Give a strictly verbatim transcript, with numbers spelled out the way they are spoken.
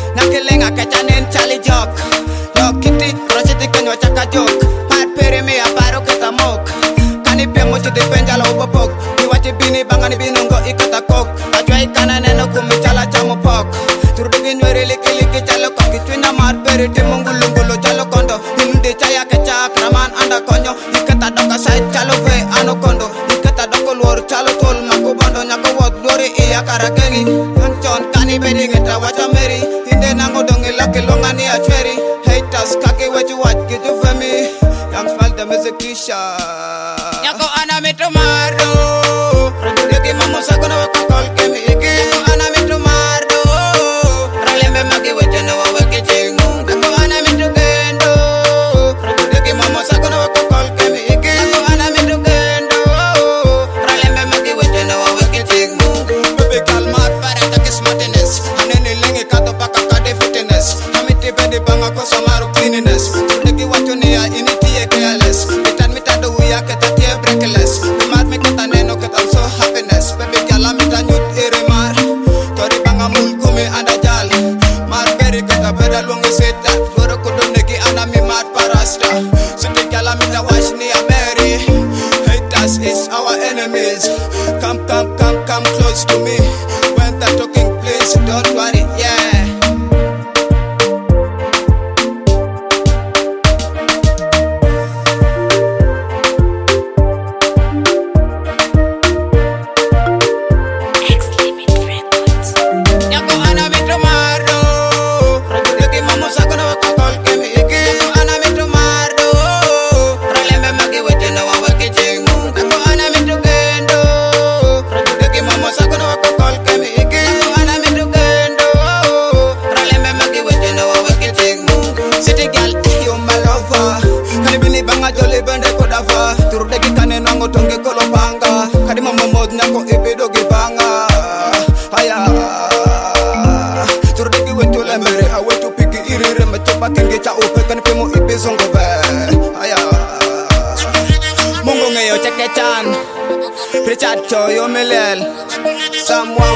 Nakilinga kechanin chali jok Yok kiti Prochiti kenyo chaka jok Mat pere mi aparo kita mok Kani piang mochi di penjala ubapok Iwachi bini bangani binungo ikata kok Ajwa ikana neno kumi chala chamo pok Turdugi nyweri liki liki chalo kok Kichwina mat pere di mungulungulo chalo kondo Hinundi chaya kechak raman anda konyo Ikata doka side chalo ve ano kondo Ikata doko luor chalo tol makubondo Nyako wot luori iya karagengi Anchon kani bedi ngeta wacha meri Hinde nango dongi laki longani achweri Haters kaki wechi wach kitu femi Yang fal dem is a kisha Nyako ana mitu mardo Rajulegi mamo sakona waka kol kemi iki Nyako ana mitu mardo Ralembe magi weche na waweke chingu Nyako ana mitu gendo Rajulegi mamo sakona waka kol kemi iki Nyako ana mitu gendo Ralembe magi weche na waweke chingu Baby girl mat para taki smartness Anene lengi kato paka kade fitness Hamiti bedi banga kwa samaru cleanliness Rajulegi wacho ni ya initi ye careless Mitan mitado uya keta tie breakless Umat mi keta neno keta I'm so happiness Baby girl amita nyut irimar Tori banga mul kumi anda jal Mar beri keta beda lungi sita Goro kudu negi ana mi mat parasta Suti girl amita wash ni ya Mary Haters is our enemies Come come come come close to me When they're talking please don't worry yeah Jole bende kodava Turudegi kane nango tonge kolopanga Kadi mama mod nyako ibido gibanga Aya Turudegi wetu lemere Awetu piki irire Mechopa kenge cha upe Kani pimo ibizongo be Aya Mungu ngeyo cheke chan Richard Choyo Milel Someone